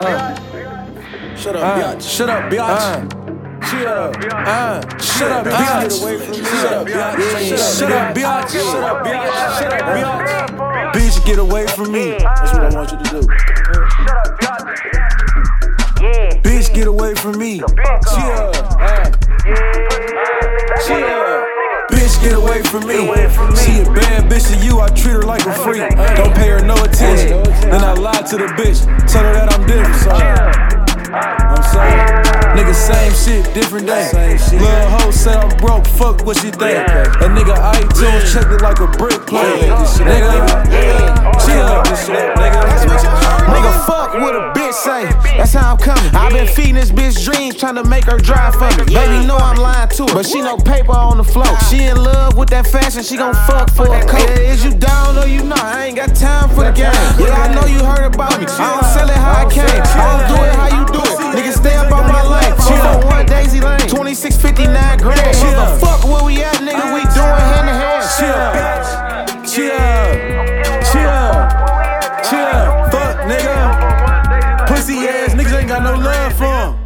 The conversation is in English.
Shut up, biatch. Shut up, biatch. Chill. Shut up, biatch. Shut up, biatch. Shut up, biatch. Shut up, biatch. Shut up, biatch. Bitch, get away from me. That's what I want you to do. Bitch, get away from me. Chill. Chill. Bitch, get away from me. She a bad bitch to you, I treat her like a freak. Don't pay her no attention. Then I lie to the bitch, tell her that I'm different. I'm sorry. Nigga, same shit, different day. Lil' hoe said I'm broke, fuck what she think. That nigga iTunes checked it like a brick play. Nigga, chill, nigga, fuck what a bitch say. That's how I'm coming. I been feeding this bitch dreams, trying to make her drive for me. Baby know I'm lying to her, but she no paper on the floor. She in love with that fashion, she gon' fuck for a coat. Yeah, is you down or you not? I ain't got time for the game. Yeah, I know you heard about me. I don't sell it how I came. I don't do it how you do it. Nigga, stay up on my lane. 441 Daisy Lane, 2659 grand. Motherfuck where we at, nigga. We doing hand to hand. Chill, chill. Fuck, nigga. Pussy ass niggas ain't got no love for him.